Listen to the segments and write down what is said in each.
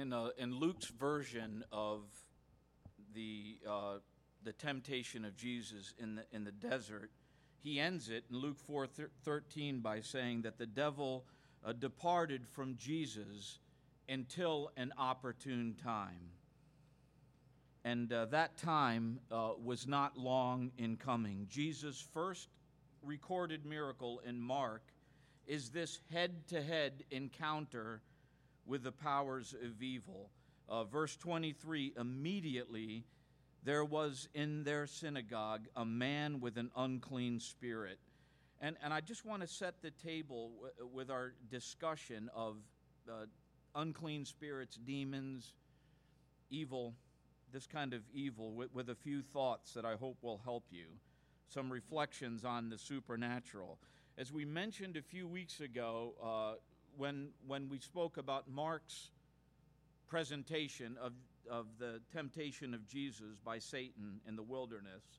In Luke's version of the temptation of Jesus in the desert, he ends it in Luke 4:13 by saying that the devil departed from Jesus until an opportune time. And that time was not long in coming. Jesus' first recorded miracle in Mark is this head-to-head encounter with the powers of evil. Verse 23, immediately there was in their synagogue a man with an unclean spirit. And I just want to set the table with our discussion of unclean spirits, demons, evil, this kind of evil, with a few thoughts that I hope will help you. Some reflections on the supernatural. As we mentioned a few weeks ago, when we spoke about Mark's presentation of the temptation of Jesus by Satan in the wilderness,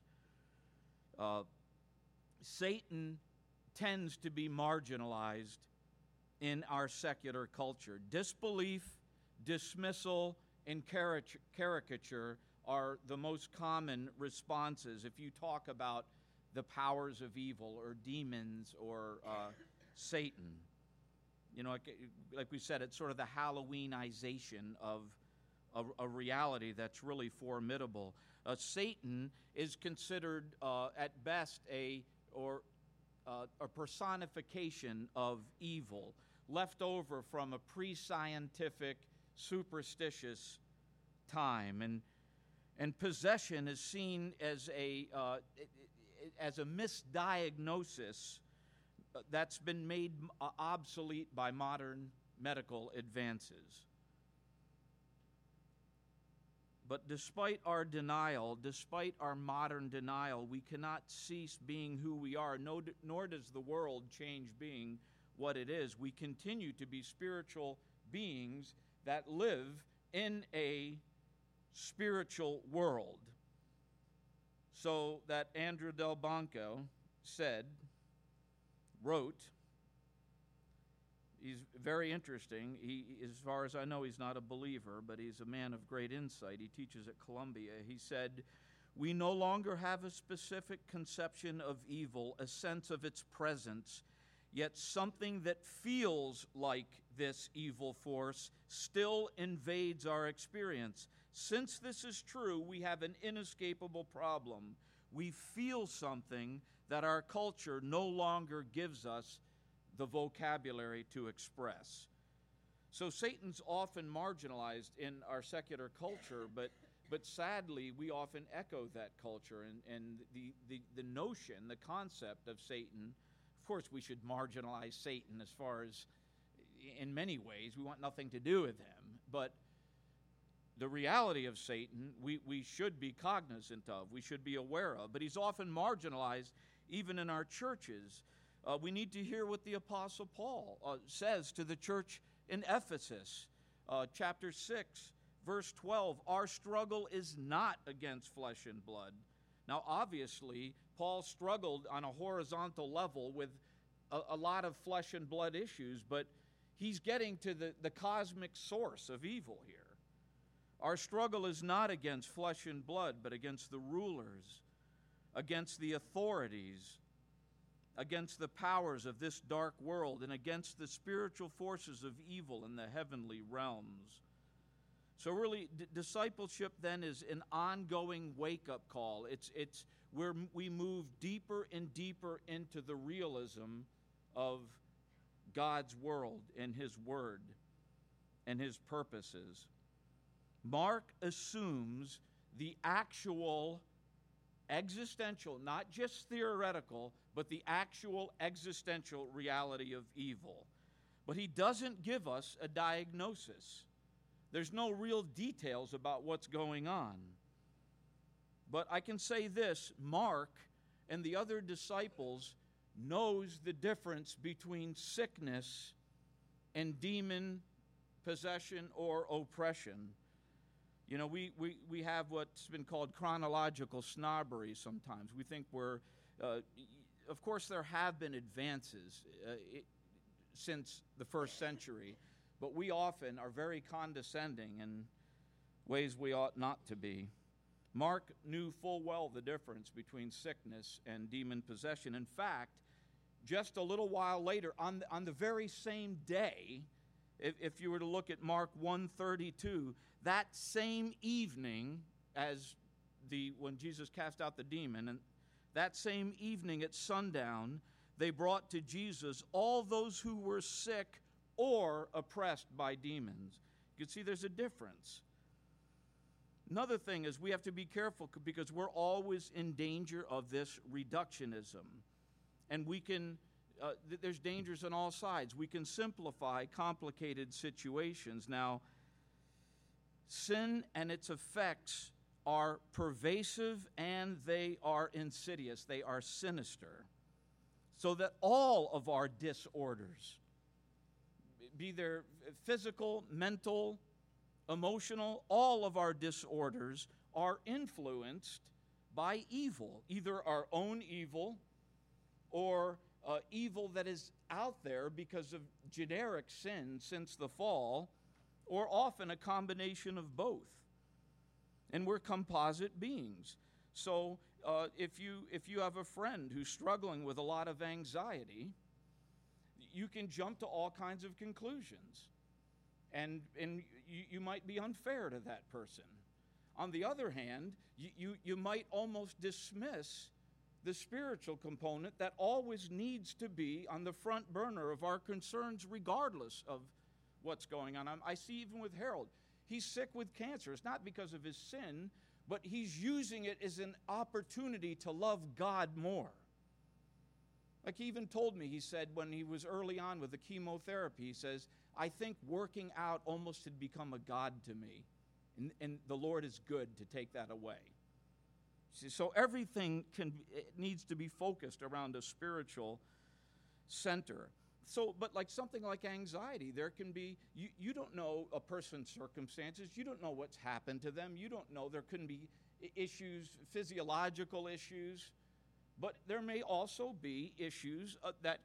Satan tends to be marginalized in our secular culture. Disbelief, dismissal, and caricature are the most common responses if you talk about the powers of evil or demons or Satan. You know, like we said, it's sort of the Halloweenization of a reality that's really formidable. Satan is considered at best a personification of evil, left over from a pre-scientific, superstitious time, and possession is seen as a misdiagnosis that's been made obsolete by modern medical advances. But despite our denial, despite our modern denial, we cannot cease being who we are, nor does the world change being what it is. We continue to be spiritual beings that live in a spiritual world. So that Andrew Delbanco wrote, he's very interesting. He, as far as I know, he's not a believer, but he's a man of great insight. He teaches at Columbia. He said, "We no longer have a specific conception of evil, a sense of its presence, yet something that feels like this evil force still invades our experience. Since this is true, we have an inescapable problem. We feel something that our culture no longer gives us the vocabulary to express." So Satan's often marginalized in our secular culture, but sadly, we often echo that culture. And the notion, the concept of Satan, of course, we should marginalize Satan as far as, in many ways, we want nothing to do with him. But the reality of Satan, we should be cognizant of, we should be aware of. But he's often marginalized even in our churches. We need to hear what the Apostle Paul says to the church in Ephesus. Chapter 6, verse 12, "Our struggle is not against flesh and blood." Now, obviously, Paul struggled on a horizontal level with a lot of flesh and blood issues, but he's getting to the cosmic source of evil here. Our struggle is not against flesh and blood, but against the rulers, against the authorities, against the powers of this dark world, and against the spiritual forces of evil in the heavenly realms. So really, discipleship then is an ongoing wake-up call. It's where we move deeper and deeper into the realism of God's world and His Word and His purposes. Mark assumes the actual existential, not just theoretical, but the actual existential reality of evil. But he doesn't give us a diagnosis. There's no real details about what's going on. But I can say this, Mark and the other disciples knows the difference between sickness and demon possession or oppression. You know, we have what's been called chronological snobbery sometimes. We think of course there have been advances since the first century, but we often are very condescending in ways we ought not to be. Mark knew full well the difference between sickness and demon possession. In fact, just a little while later, on the very same day, if you were to look at Mark 1:32, that same evening as when Jesus cast out the demon, and that same evening at sundown, they brought to Jesus all those who were sick or oppressed by demons. You can see there's a difference. Another thing is we have to be careful because we're always in danger of this reductionism. And we can, there's dangers on all sides. We can simplify complicated situations. Now, sin and its effects are pervasive and they are insidious. They are sinister. So that all of our disorders, be they physical, mental, emotional, all of our disorders are influenced by evil, either our own evil or evil that is out there because of generic sin since the fall, or often a combination of both. And we're composite beings. So if you have a friend who's struggling with a lot of anxiety, you can jump to all kinds of conclusions. And you might be unfair to that person. On the other hand, you might almost dismiss the spiritual component that always needs to be on the front burner of our concerns regardless of what's going on. I see even with Harold, he's sick with cancer. It's not because of his sin, but he's using it as an opportunity to love God more. Like he even told me, he said when he was early on with the chemotherapy, he says, I think working out almost had become a god to me. And the Lord is good to take that away. See, so everything needs to be focused around a spiritual center. So, but like something like anxiety, there can be, you don't know a person's circumstances. You don't know what's happened to them. You don't know. There can be issues, physiological issues. But there may also be issues that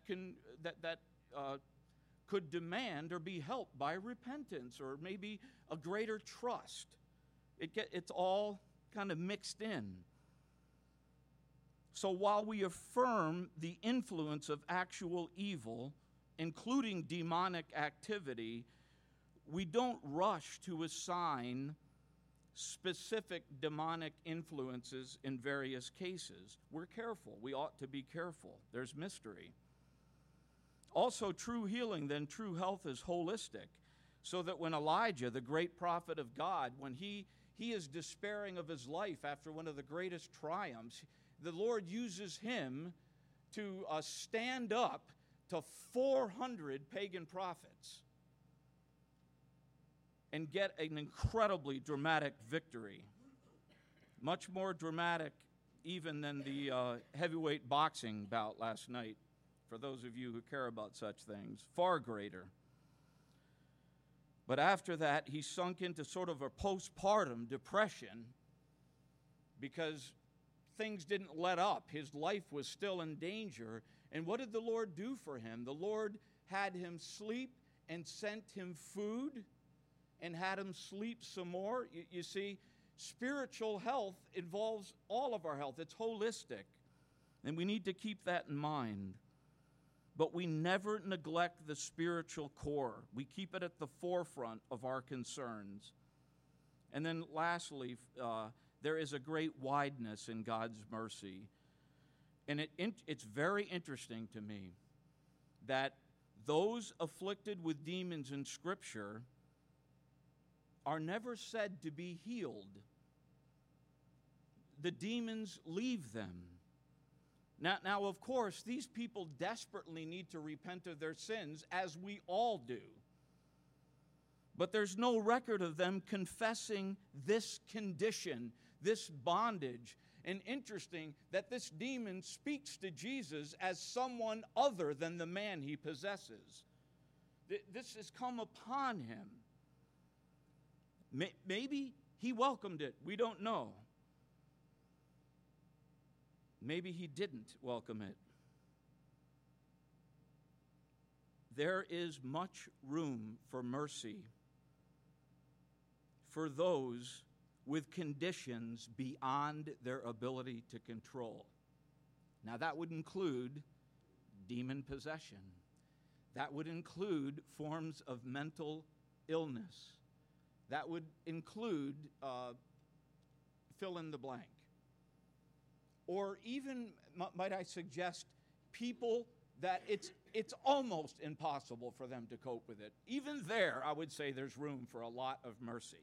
could demand or be helped by repentance or maybe a greater trust. It's all kind of mixed in. So while we affirm the influence of actual evil, including demonic activity, we don't rush to assign specific demonic influences in various cases. We're careful. We ought to be careful. There's mystery. Also, true healing, then true health is holistic, so that when Elijah, the great prophet of God, when he is despairing of his life after one of the greatest triumphs, the Lord uses him to stand up to 400 pagan prophets and get an incredibly dramatic victory. Much more dramatic even than the heavyweight boxing bout last night, for those of you who care about such things. Far greater. But after that, he sunk into sort of a postpartum depression because things didn't let up. His life was still in danger. And what did the Lord do for him? The Lord had him sleep and sent him food and had him sleep some more. You see, spiritual health involves all of our health. It's holistic. And we need to keep that in mind. But we never neglect the spiritual core. We keep it at the forefront of our concerns. And then lastly, there is a great wideness in God's mercy. And it's very interesting to me that those afflicted with demons in Scripture are never said to be healed. The demons leave them. Now, of course, these people desperately need to repent of their sins, as we all do. But there's no record of them confessing this condition, this bondage. And interesting that this demon speaks to Jesus as someone other than the man he possesses. This has come upon him. Maybe he welcomed it. We don't know. Maybe he didn't welcome it. there is much room for mercy for those with conditions beyond their ability to control. Now, that would include demon possession. That would include forms of mental illness. That would include fill in the blank. Or even, might I suggest, people that it's almost impossible for them to cope with it. Even there, I would say there's room for a lot of mercy.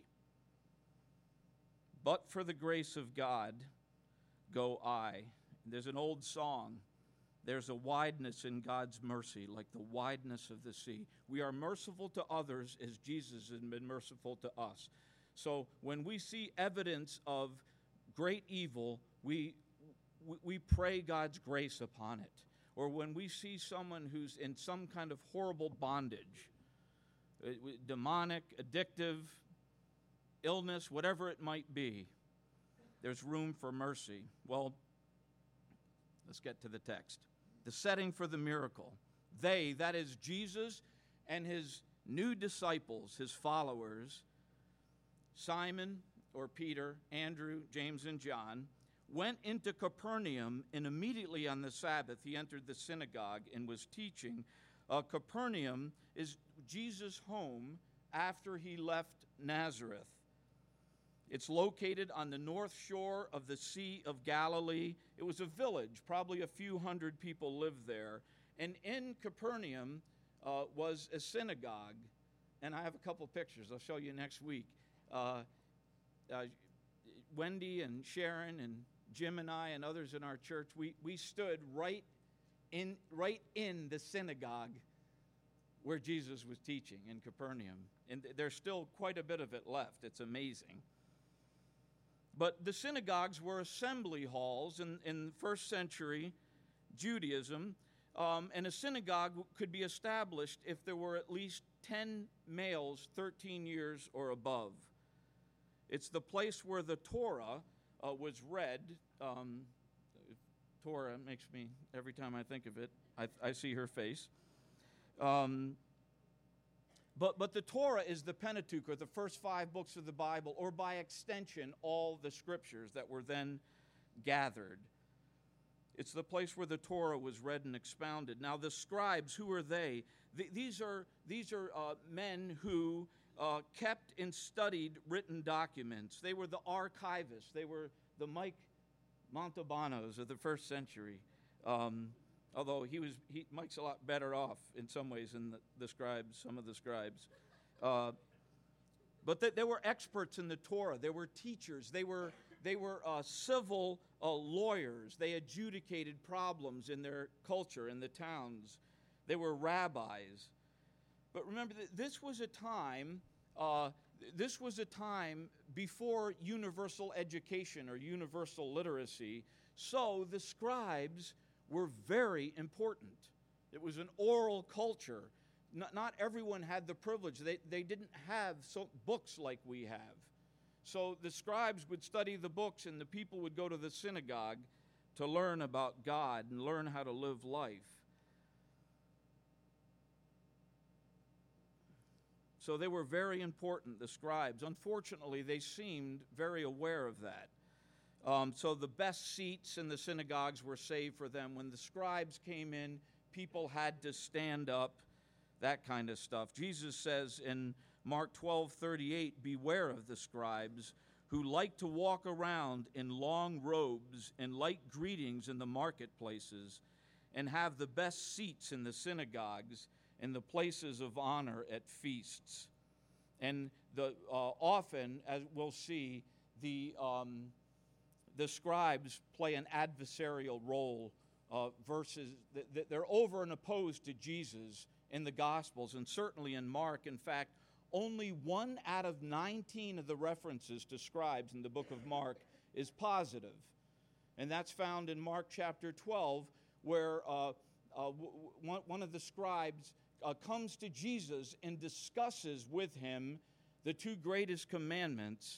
But for the grace of God, go I. There's an old song. There's a wideness in God's mercy, like the wideness of the sea. We are merciful to others as Jesus has been merciful to us. So when we see evidence of great evil, we pray God's grace upon it. Or when we see someone who's in some kind of horrible bondage, demonic, addictive, illness, whatever it might be, there's room for mercy. Well, let's get to the text. The setting for the miracle. They, that is Jesus and his new disciples, his followers, Simon or Peter, Andrew, James, and John, went into Capernaum, and immediately on the Sabbath he entered the synagogue and was teaching. Capernaum is Jesus' home after he left Nazareth. It's located on the north shore of the Sea of Galilee. It was a village, probably a few hundred people lived there. And in Capernaum was a synagogue. And I have a couple pictures I'll show you next week. Wendy and Sharon and Jim and I and others in our church, we stood right in the synagogue where Jesus was teaching in Capernaum. And there's still quite a bit of it left. It's amazing. But the synagogues were assembly halls in first century Judaism, and a synagogue could be established if there were at least 10 males 13 years or above. It's the place where the Torah was read. Torah makes me, every time I think of it, I see her face. But the Torah is the Pentateuch, or the first 5 books of the Bible, or by extension, all the scriptures that were then gathered. It's the place where the Torah was read and expounded. Now, the scribes, who are they? These are men who kept and studied written documents. They were the archivists. They were the Mike Montalbanos of the first century. Although Mike's a lot better off in some ways than the scribes, some of the scribes. But they were experts in the Torah. They were teachers. They were civil lawyers. They adjudicated problems in their culture, in the towns. They were rabbis. But remember, this was a time before universal education or universal literacy. So the scribes were very important. It was an oral culture. Not everyone had the privilege. They didn't have books like we have. So the scribes would study the books, and the people would go to the synagogue to learn about God and learn how to live life. So they were very important, the scribes. Unfortunately, they seemed very aware of that. So the best seats in the synagogues were saved for them. When the scribes came in, people had to stand up, that kind of stuff. Jesus says in Mark 12:38, beware of the scribes who like to walk around in long robes and light greetings in the marketplaces and have the best seats in the synagogues and the places of honor at feasts. And often, as we'll see, the scribes play an adversarial role versus they're over and opposed to Jesus in the Gospels, and certainly in Mark. In fact, only 1 out of 19 of the references to scribes in the book of Mark is positive. And that's found in Mark chapter 12, where one of the scribes comes to Jesus and discusses with him the 2 greatest commandments.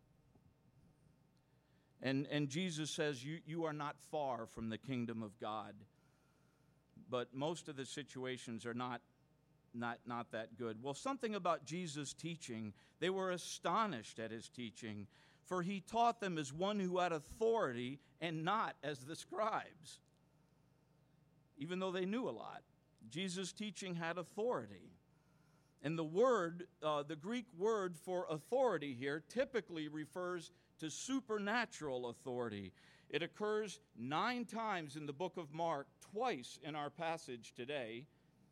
And Jesus says, you are not far from the kingdom of God. But most of the situations are not not that good. Well, something about Jesus' teaching, they were astonished at his teaching, for he taught them as one who had authority and not as the scribes. Even though they knew a lot, Jesus' teaching had authority. And the Greek word for authority here typically refers to supernatural authority. It occurs 9 times in the book of Mark, twice in our passage today.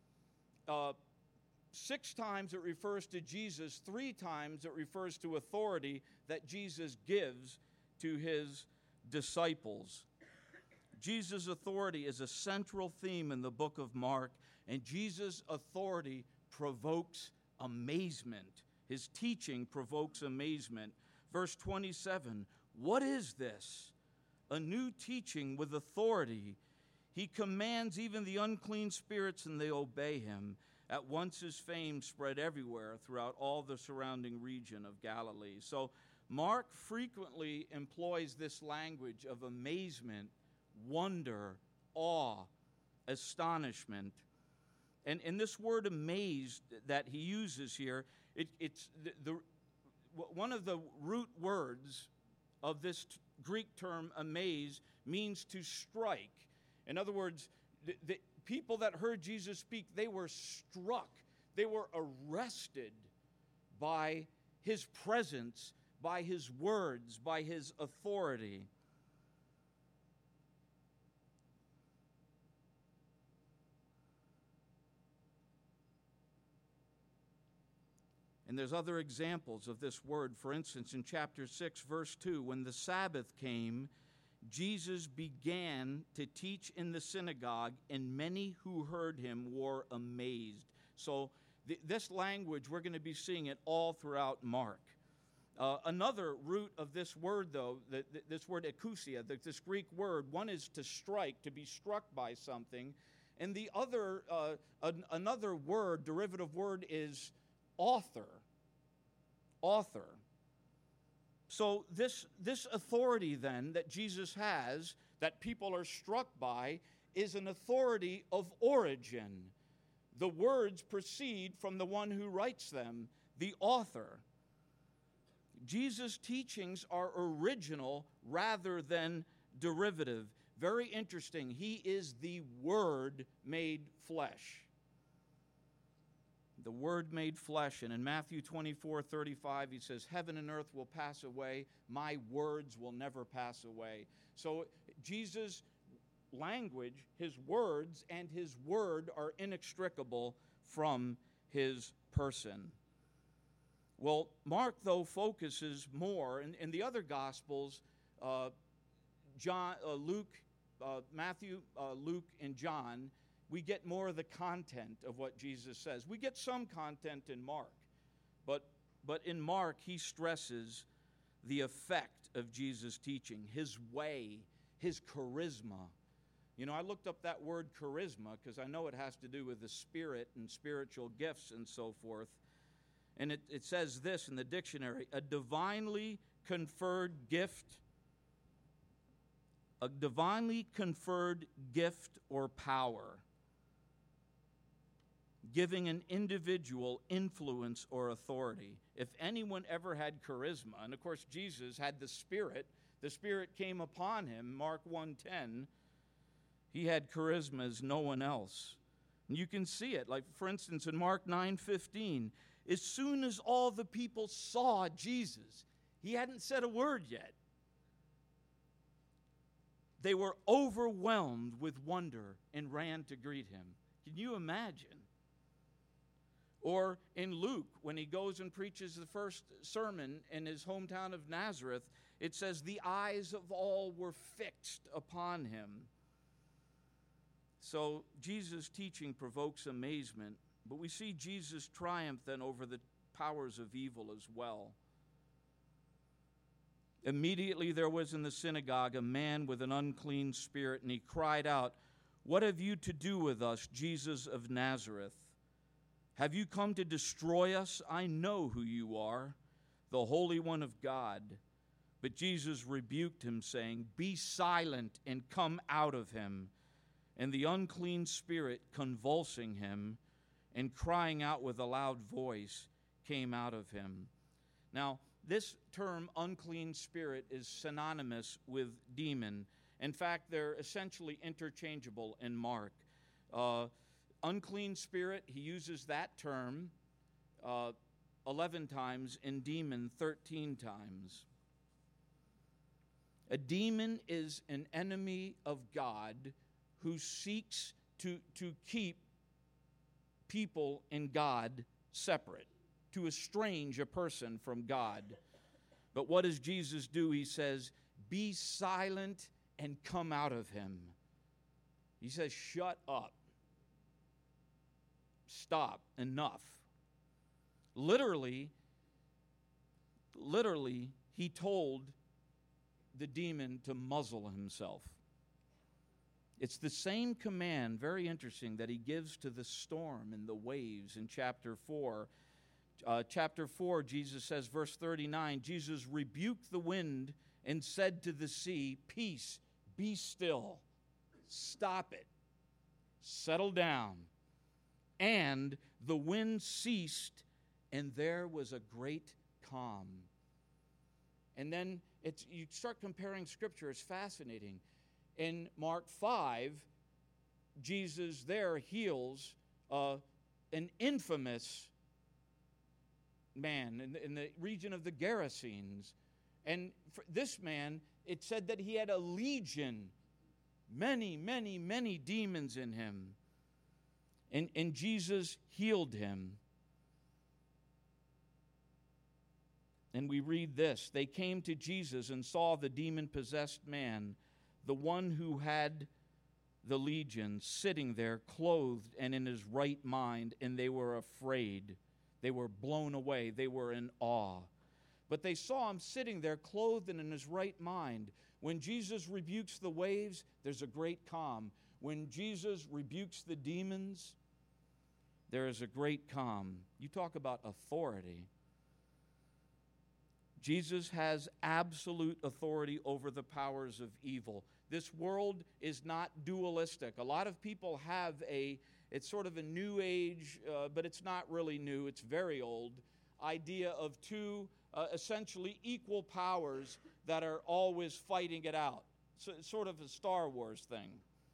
6 times it refers to Jesus, 3 times it refers to authority that Jesus gives to his disciples. Jesus' authority is a central theme in the book of Mark, and Jesus' authority provokes amazement. His teaching provokes amazement. Verse 27, what is this? A new teaching with authority. He commands even the unclean spirits, and they obey him. At once his fame spread everywhere throughout all the surrounding region of Galilee. So Mark frequently employs this language of amazement, wonder, awe, astonishment. And this word amazed that he uses here, it's one of the root words of this Greek term amaze means to strike. In other words, the people that heard Jesus speak, they were struck. They were arrested by his presence, by his words, by his authority. And there's other examples of this word. For instance, in chapter 6, verse 2, when the Sabbath came, Jesus began to teach in the synagogue, and many who heard him were amazed. So this language, we're going to be seeing it all throughout Mark. Another root of this word, though, this word ekousia, this Greek word, one is to strike, to be struck by something. And the other, another word, derivative word, is author. So this authority then that Jesus has, that people are struck by, is an authority of origin. The words proceed from the one who writes them, the author. Jesus' teachings are original rather than derivative. Very interesting. He is the Word made flesh. The Word made flesh. And in Matthew 24:35, he says, heaven and earth will pass away. My words will never pass away. So Jesus' language, his words, and his word are inextricable from his person. Well, Mark, though, focuses more, in the other Gospels, Matthew, Luke, and John, we get more of the content of what Jesus says. We get some content in Mark, but in Mark, he stresses the effect of Jesus' teaching, his way, his charisma. You know, I looked up that word charisma because I know it has to do with the Spirit and spiritual gifts and so forth. And it says this in the dictionary, a divinely conferred gift or power, giving an individual influence or authority. If anyone ever had charisma, and of course Jesus had the Spirit came upon him, Mark 1:10, he had charisma as no one else. And you can see it, like for instance in Mark 9:15, as soon as all the people saw Jesus, he hadn't said a word yet, they were overwhelmed with wonder and ran to greet him. Can you imagine? Or in Luke, when he goes and preaches the first sermon in his hometown of Nazareth, it says the eyes of all were fixed upon him. So Jesus' teaching provokes amazement, but we see Jesus triumph then over the powers of evil as well. Immediately there was in the synagogue a man with an unclean spirit, and he cried out, "What have you to do with us, Jesus of Nazareth? Have you come to destroy us? I know who you are, the Holy One of God." But Jesus rebuked him, saying, "Be silent and come out of him." And the unclean spirit, convulsing him, and crying out with a loud voice came out of him. Now, this term unclean spirit is synonymous with demon. In fact, they're essentially interchangeable in Mark. Unclean spirit, he uses that term 11 times, and demon 13 times. A demon is an enemy of God who seeks to keep people and God separate, to estrange a person from God. But what does Jesus do? He says, "Be silent and come out of him." He says, "Shut up. Stop. Enough." Literally, he told the demon to muzzle himself. It's the same command, very interesting, that he gives to the storm and the waves in chapter 4. Chapter 4, Jesus says, verse 39, Jesus rebuked the wind and said to the sea, "Peace, be still." Stop it. Settle down. And the wind ceased, and there was a great calm. And then you start comparing Scripture. It's fascinating. In Mark 5, Jesus there heals an infamous man in the region of the Gerasenes. And for this man, it said that he had a legion, many demons in him. And Jesus healed him. And we read this: they came to Jesus and saw the demon-possessed man, the one who had the legion, sitting there clothed and in his right mind, and they were afraid. They were blown away. They were in awe. But they saw him sitting there clothed and in his right mind. When Jesus rebukes the waves, there's a great calm. When Jesus rebukes the demons, there is a great calm. You talk about authority. Jesus has absolute authority over the powers of evil. This world is not dualistic. A lot of people have it's sort of a new age, but it's not really new, it's very old, idea of two essentially equal powers that are always fighting it out. So it's sort of a Star Wars thing.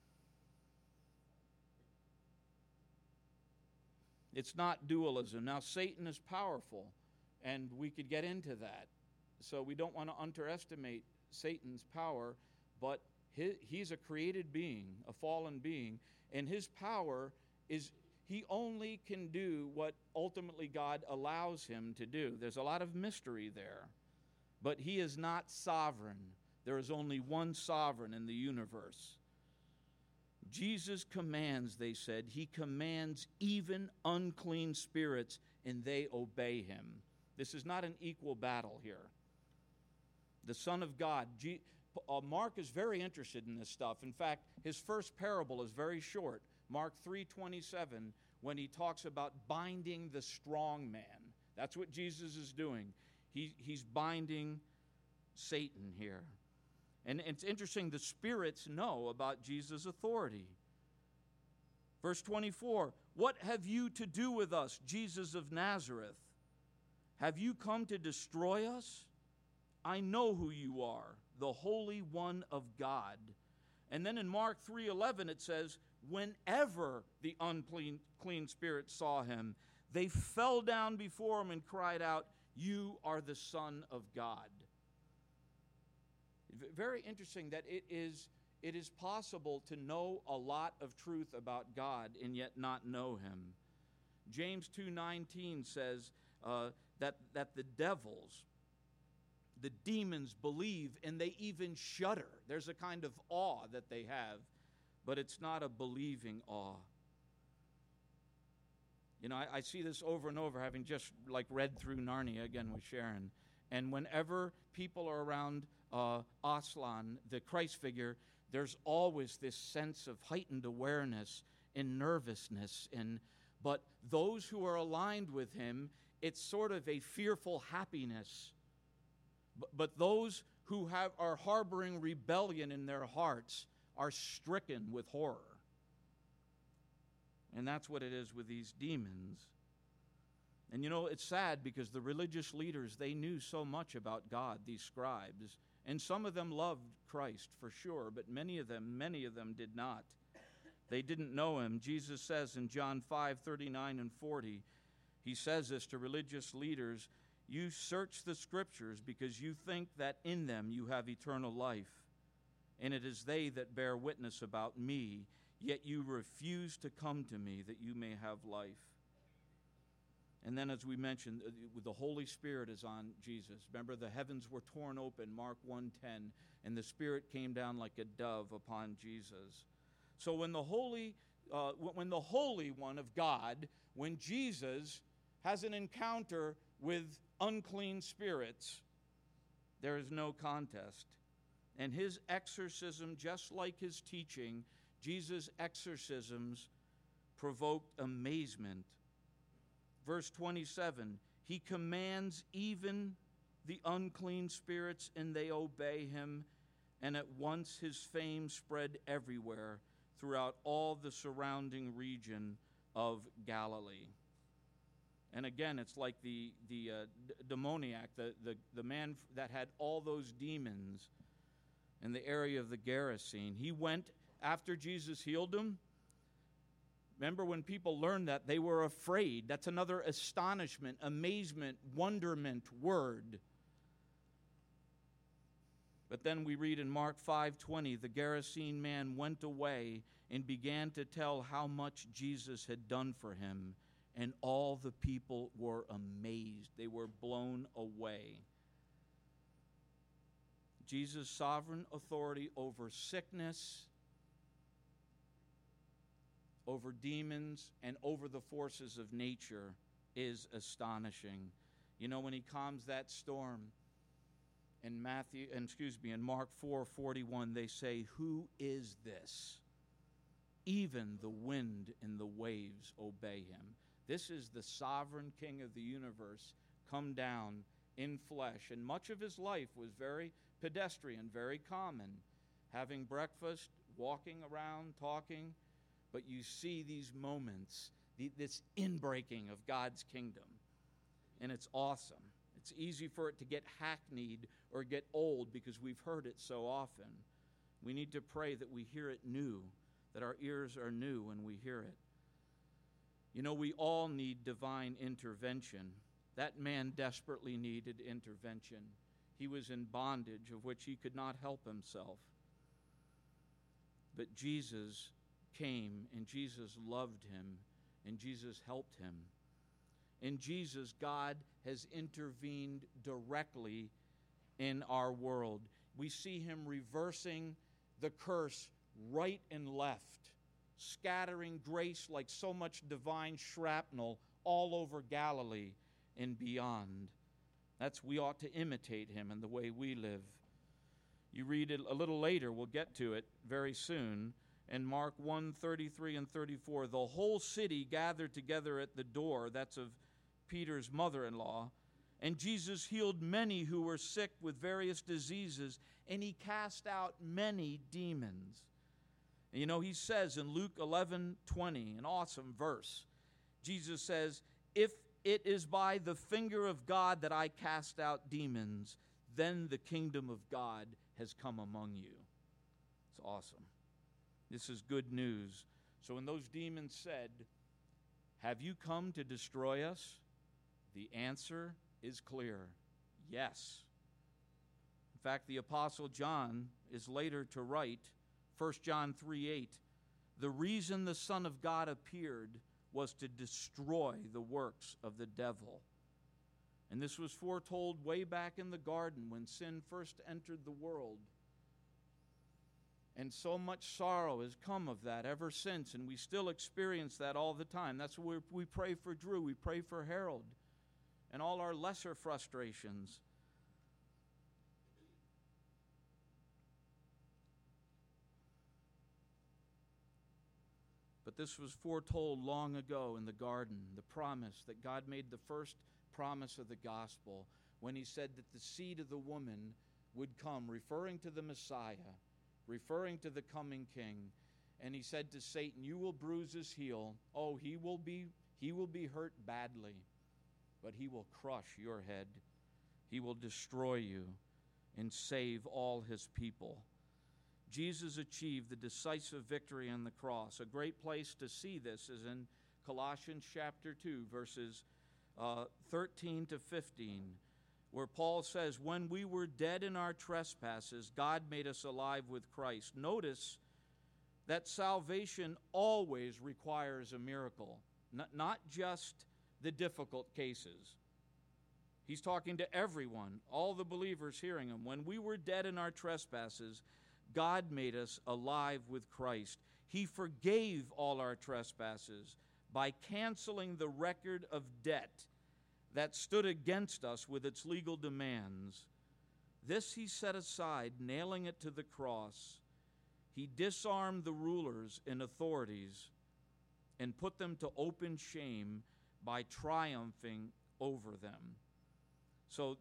It's not dualism. Now, Satan is powerful, and we could get into that. So we don't want to underestimate Satan's power, but he's a created being, a fallen being, and his power is he only can do what ultimately God allows him to do. There's a lot of mystery there, but he is not sovereign. There is only one sovereign in the universe. Jesus commands, they said, he commands even unclean spirits, and they obey him. This is not an equal battle here. The Son of God, Mark is very interested in this stuff. In fact, his first parable is very short, Mark 3:27, when he talks about binding the strong man. That's what Jesus is doing. He's binding Satan here. And it's interesting, the spirits know about Jesus' authority. Verse 24, "What have you to do with us, Jesus of Nazareth? Have you come to destroy us? I know who you are, the Holy One of God." And then in Mark 3:11 it says, "Whenever the unclean spirits saw him, they fell down before him and cried out, 'You are the Son of God.'" Very interesting that it is possible to know a lot of truth about God and yet not know him. James 2:19 says that the devils, the demons, believe and they even shudder. There's a kind of awe that they have, but it's not a believing awe. You know, I see this over and over, having just read through Narnia again with Sharon. And whenever people are around Aslan, the Christ figure, there's always this sense of heightened awareness and nervousness. But those who are aligned with him, it's sort of a fearful happiness. But those who are harboring rebellion in their hearts are stricken with horror. And that's what it is with these demons. And you know, it's sad because the religious leaders, they knew so much about God, these scribes. And some of them loved Christ for sure, but many of them did not. They didn't know him. Jesus says in John 5:39 and 40, he says this to religious leaders, "You search the scriptures because you think that in them you have eternal life. And it is they that bear witness about me, yet you refuse to come to me that you may have life." And then, as we mentioned, the Holy Spirit is on Jesus. Remember, the heavens were torn open, Mark 1:10, and the Spirit came down like a dove upon Jesus. So when the Holy One of God, when Jesus has an encounter with unclean spirits, there is no contest. And his exorcism, just like his teaching, Jesus' exorcisms provoked amazement. Verse 27, he commands even the unclean spirits, and they obey him, and at once his fame spread everywhere throughout all the surrounding region of Galilee. And again, it's like the demoniac, the man that had all those demons in the area of the Gerasene. He went after Jesus healed him. Remember, when people learned that, they were afraid. That's another astonishment, amazement, wonderment word. But then we read in Mark 5:20, the Gerasene man went away and began to tell how much Jesus had done for him, and all the people were amazed. They were blown away. Jesus' sovereign authority over sickness, over demons, and over the forces of nature is astonishing. You know, when he calms that storm in Mark 4:41, they say, "Who is this? Even the wind and the waves obey him." This is the sovereign King of the universe come down in flesh, and much of his life was very pedestrian, very common, having breakfast, walking around, talking. But you see these moments, this inbreaking of God's kingdom, and it's awesome. It's easy for it to get hackneyed or get old because we've heard it so often. We need to pray that we hear it new, that our ears are new when we hear it. You know, we all need divine intervention. That man desperately needed intervention. He was in bondage of which he could not help himself. But Jesus came, and Jesus loved him, and Jesus helped him. In Jesus, God has intervened directly in our world. We see him reversing the curse right and left, scattering grace like so much divine shrapnel all over Galilee and beyond. We ought to imitate him in the way we live. You read it a little later, we'll get to it very soon. In Mark 1:33 and 34, the whole city gathered together at the door, that's of Peter's mother-in-law, and Jesus healed many who were sick with various diseases, and he cast out many demons. And you know, he says in Luke 11:20, an awesome verse, Jesus says, "If it is by the finger of God that I cast out demons, then the kingdom of God has come among you." It's awesome. This is good news. So when those demons said, "Have you come to destroy us?" the answer is clear. Yes. In fact, the Apostle John is later to write, 1 John 3:8, "The reason the Son of God appeared was to destroy the works of the devil." And this was foretold way back in the garden when sin first entered the world. And so much sorrow has come of that ever since, and we still experience that all the time. That's why we pray for Drew, we pray for Harold, and all our lesser frustrations. But this was foretold long ago in the garden, the promise that God made, the first promise of the gospel, when he said that the seed of the woman would come, referring to the Messiah, referring to the coming king, And he said to Satan, "You will bruise his heel. Oh, he will be hurt badly, but he will crush your head. He will destroy you and save all his people." Jesus achieved the decisive victory on the cross. A great place to see this is in Colossians chapter 2, verses 13 to 15, where Paul says, "When we were dead in our trespasses, God made us alive with Christ." Notice that salvation always requires a miracle, not just the difficult cases. He's talking to everyone, all the believers hearing him. When we were dead in our trespasses, God made us alive with Christ. He forgave all our trespasses by canceling the record of debt that stood against us with its legal demands. This he set aside, nailing it to the cross. He disarmed the rulers and authorities and put them to open shame by triumphing over them. So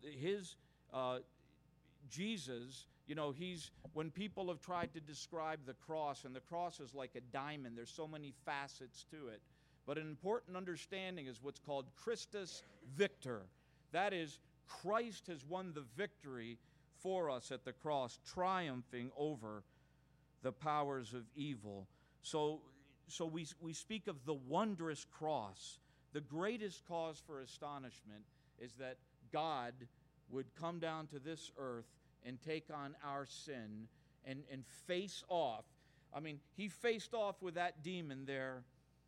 Jesus, when people have tried to describe the cross, and the cross is like a diamond, there's so many facets to it. But an important understanding is what's called Christus Victor. That is, Christ has won the victory for us at the cross, triumphing over the powers of evil. So we speak of the wondrous cross. The greatest cause for astonishment is that God would come down to this earth and take on our sin and face off. I mean, he faced off with that demon there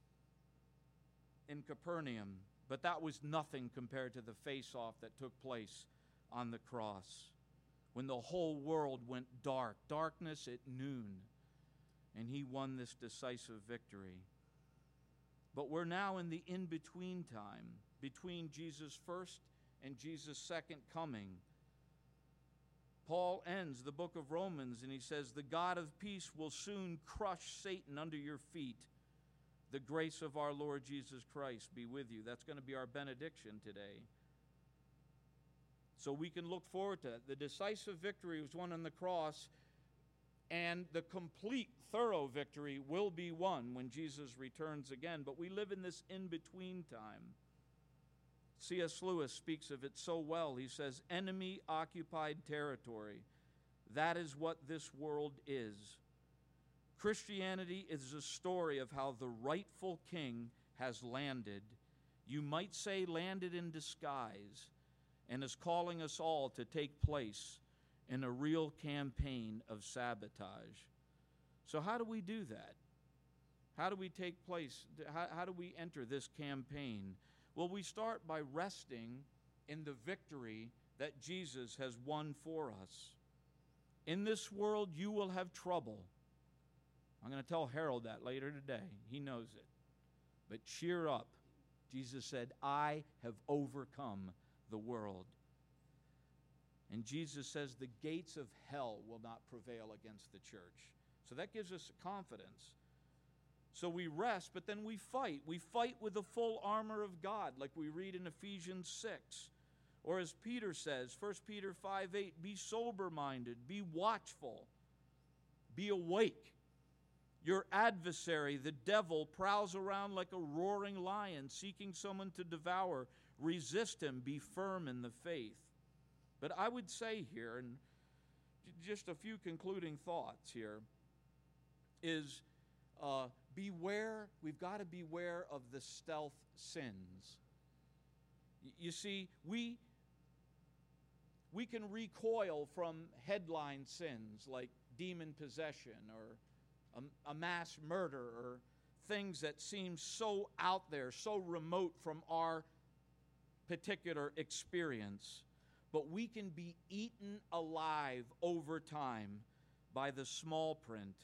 in Capernaum, but that was nothing compared to the face-off that took place on the cross, when the whole world went dark, darkness at noon, and he won this decisive victory. But we're now in the in-between time, between Jesus' first and Jesus' second coming. Paul ends the book of Romans, and he says, "The God of peace will soon crush Satan under your feet. The grace of our Lord Jesus Christ be with you." That's going to be our benediction today. So we can look forward to it. The decisive victory was won on the cross, and the complete, thorough victory will be won when Jesus returns again. But we live in this in-between time. C.S. Lewis speaks of it so well. He says, "Enemy-occupied territory. That is what this world is. Christianity is a story of how the rightful king has landed. You might say landed in disguise, and is calling us all to take place in a real campaign of sabotage." So how do we do that? How do we take place? How do we enter this campaign? Well, we start by resting in the victory that Jesus has won for us. In this world, you will have trouble. I'm going to tell Harold that later today. He knows it. But cheer up. Jesus said, "I have overcome the world." And Jesus says the gates of hell will not prevail against the church. So that gives us confidence. So we rest, but then we fight. We fight with the full armor of God, like we read in Ephesians 6. Or as Peter says, 1 Peter 5:8, "Be sober-minded, be watchful, be awake. Your adversary, the devil, prowls around like a roaring lion, seeking someone to devour. Resist him, be firm in the faith." But I would say here, and just a few concluding thoughts here, is beware. We've got to beware of the stealth sins. You see, we can recoil from headline sins like demon possession or a mass murder, or things that seem so out there, so remote from our particular experience. But we can be eaten alive over time by the small print.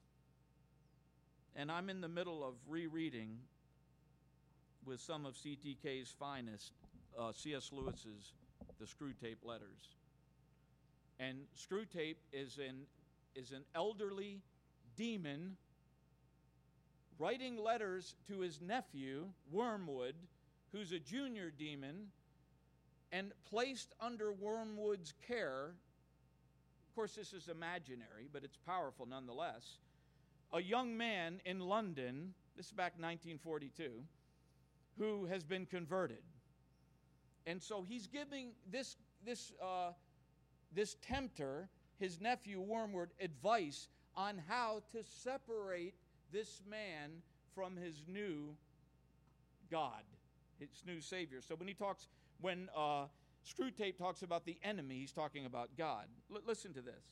And I'm in the middle of rereading with some of CTK's finest, C.S. Lewis's The Screwtape Letters. And Screwtape is an elderly demon writing letters to his nephew, Wormwood, who's a junior demon, and placed under Wormwood's care. Of course, this is imaginary, but it's powerful nonetheless. a young man in London, this is back in 1942, who has been converted. And so he's giving this tempter, his nephew Wormwood, advice on how to separate this man from his new God, his new Savior. So when Screwtape talks about the enemy, he's talking about God. Listen to this.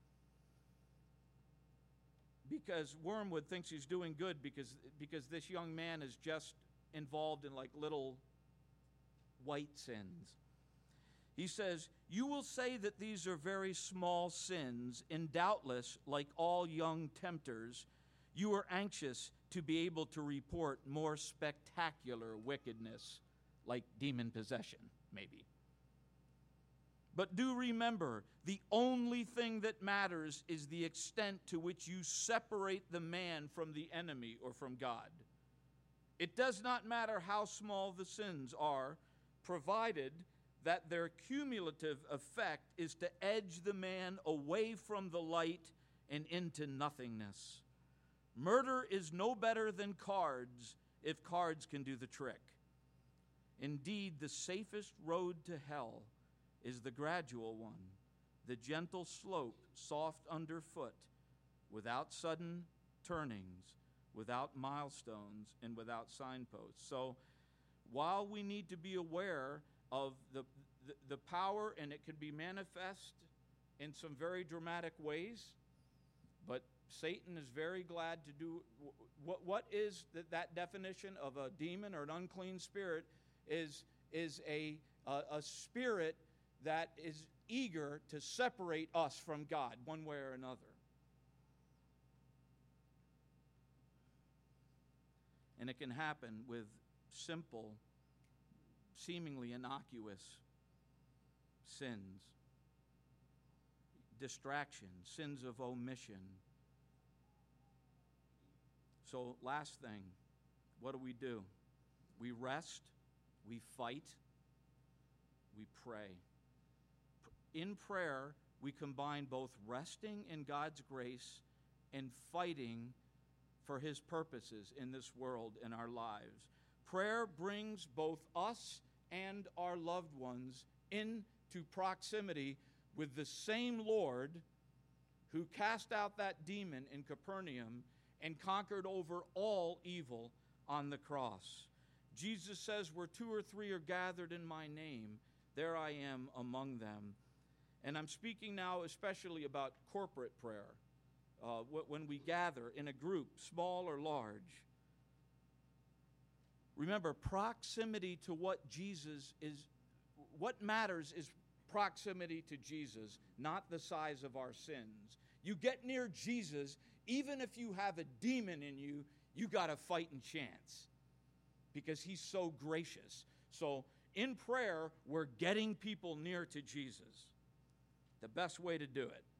Because Wormwood thinks he's doing good because this young man is just involved in like little white sins. He says, "You will say that these are very small sins, and doubtless, like all young tempters, you are anxious to be able to report more spectacular wickedness, like demon possession, maybe. But do remember, the only thing that matters is the extent to which you separate the man from the enemy or from God. It does not matter how small the sins are, provided that their cumulative effect is to edge the man away from the light and into nothingness. Murder is no better than cards if cards can do the trick. Indeed, the safest road to hell is the gradual one, the gentle slope, soft underfoot, without sudden turnings, without milestones, and without signposts. So while we need to be aware of the power, and it can be manifest in some very dramatic ways, but Satan is very glad to do what is that definition of a demon or an unclean spirit is a spirit that is eager to separate us from God one way or another. And it can happen with simple, seemingly innocuous sins, distraction, sins of omission. So last thing, what do? We rest, we fight, we pray. In prayer, we combine both resting in God's grace and fighting for His purposes in this world and our lives. Prayer brings both us and our loved ones into proximity with the same Lord who cast out that demon in Capernaum and conquered over all evil on the cross. Jesus says, where two or three are gathered in my name, there I am among them. And I'm speaking now especially about corporate prayer, when we gather in a group, small or large. Remember, proximity to what Jesus is, what matters is proximity to Jesus, not the size of our sins. You get near Jesus, even if you have a demon in you, you got a fighting chance because He's so gracious. So in prayer, we're getting people near to Jesus. The best way to do it.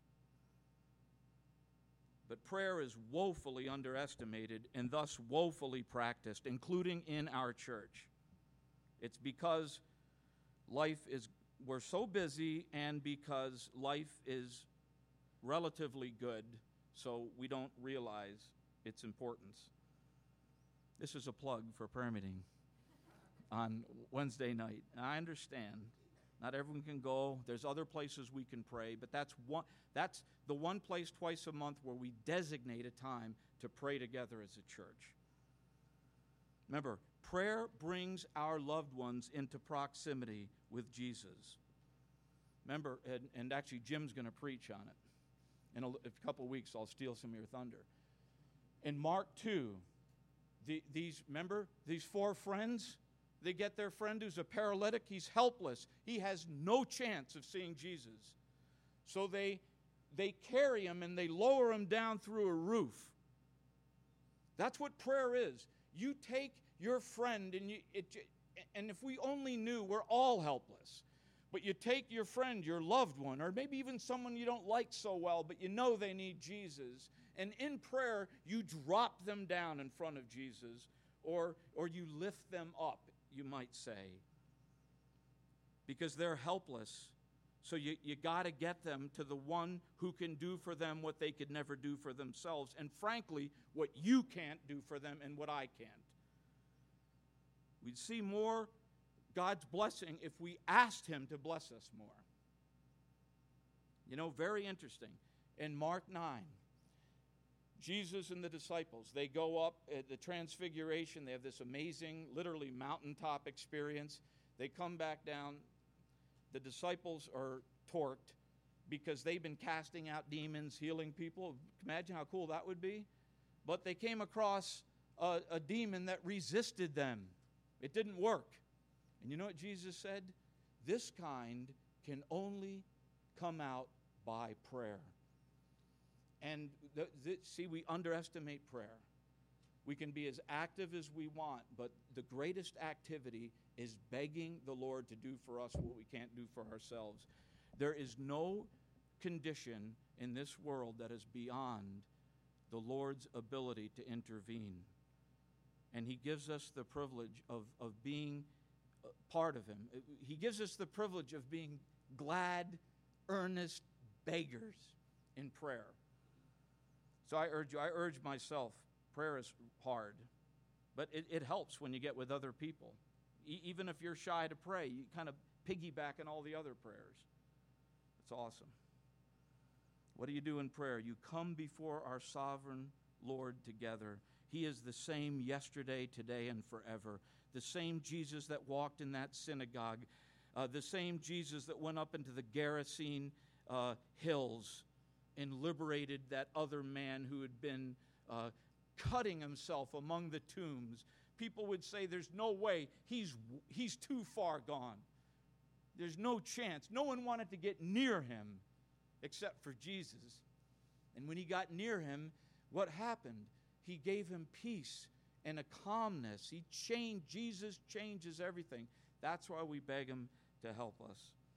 But prayer is woefully underestimated and thus woefully practiced, including in our church. It's because we're so busy and because life is relatively good, so we don't realize its importance. This is a plug for prayer meeting on Wednesday night. And I understand. Not everyone can go. There's other places we can pray, but that's the one place twice a month where we designate a time to pray together as a church. Remember, prayer brings our loved ones into proximity with Jesus. Remember, and actually Jim's going to preach on it. In a couple of weeks, I'll steal some of your thunder. In Mark 2, these four friends, they get their friend who's a paralytic. He's helpless. He has no chance of seeing Jesus. So they carry him and they lower him down through a roof. That's what prayer is. You take your friend and if we only knew, we're all helpless. But you take your friend, your loved one, or maybe even someone you don't like so well, but you know they need Jesus. And in prayer, you drop them down in front of Jesus, or you lift them up, you might say, because they're helpless So you got to get them to the one who can do for them what they could never do for themselves, and frankly, what you can't do for them and what I can't. We'd see more God's blessing if we asked Him to bless us more. You know, very interesting. In Mark 9, Jesus and the disciples, they go up at the Transfiguration. They have this amazing, literally mountaintop experience. They come back down. The disciples are torqued because they've been casting out demons, healing people. Imagine how cool that would be. But they came across a demon that resisted them. It didn't work. And you know what Jesus said? This kind can only come out by prayer. And see, we underestimate prayer. We can be as active as we want, but the greatest activity is begging the Lord to do for us what we can't do for ourselves. There is no condition in this world that is beyond the Lord's ability to intervene. And He gives us the privilege of being part of Him. He gives us the privilege of being glad, earnest beggars in prayer. So I urge myself, prayer is hard, but it helps when you get with other people. Even if you're shy to pray, you kind of piggyback on all the other prayers. It's awesome. What do you do in prayer? You come before our sovereign Lord together. He is the same yesterday, today, and forever. The same Jesus that walked in that synagogue. The same Jesus that went up into the Gerasene hills and liberated that other man who had been cutting himself among the tombs. People would say, there's no way, he's too far gone. There's no chance. No one wanted to get near him except for Jesus. And when he got near him, what happened? He gave him peace and a calmness. Jesus changes everything. That's why we beg Him to help us.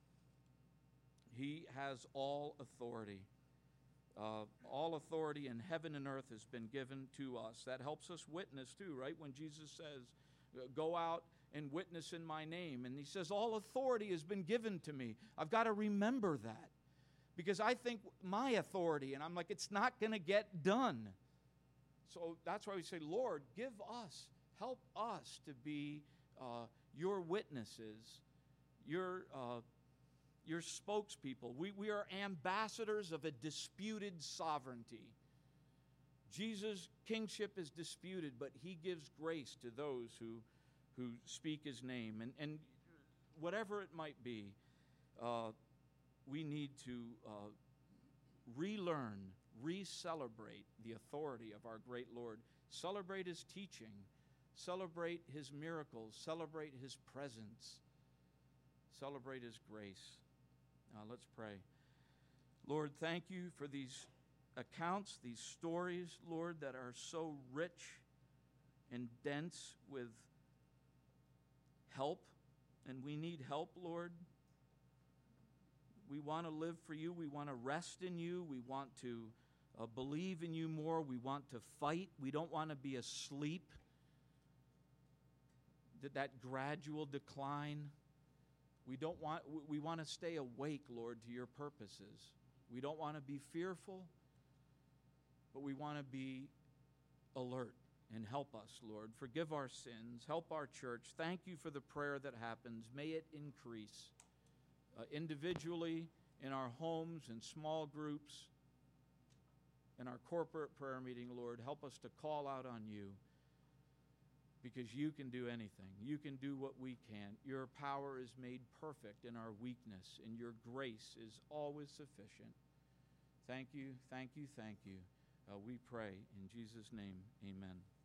He has all authority. All authority in heaven and earth has been given to us. That helps us witness too, right? When Jesus says, go out and witness in my name. And He says, all authority has been given to me. I've got to remember that. Because I think my authority, and I'm like, it's not going to get done. So that's why we say, Lord, give us, help us to be your witnesses, your spokespeople. We are ambassadors of a disputed sovereignty. Jesus' kingship is disputed, but He gives grace to those who speak His name. And whatever it might be, we need to relearn, re-celebrate the authority of our great Lord. Celebrate His teaching. Celebrate His miracles. Celebrate His presence. Celebrate His grace. Let's pray. Lord, thank You for these accounts, these stories, Lord, that are so rich and dense with help. And we need help, Lord. We want to live for You. We want to rest in You. We want to believe in You more. We want to fight. We don't want to be asleep. That gradual decline. We want to stay awake, Lord, to Your purposes. We don't want to be fearful, but we want to be alert. And help us, Lord. Forgive our sins. Help our church. Thank You for the prayer that happens. May it increase. Individually, in our homes, in small groups, in our corporate prayer meeting, Lord, help us to call out on You, because You can do anything. You can do what we can't. Your power is made perfect in our weakness, and Your grace is always sufficient. Thank You, thank You, thank You. We pray in Jesus' name, amen.